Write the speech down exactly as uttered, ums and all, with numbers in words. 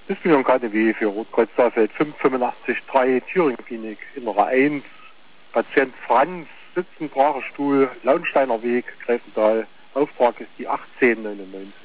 Diskussion K D W für Rotkreuz-Saalfeld fünf fünfundachtzig drei Thüringen-Klinik, Innere eins, Patient Franz, sitzen, Pragerstuhl, Launsteiner Weg, Gräfenthal. Auftrag ist die achtzehn neunundneunzig.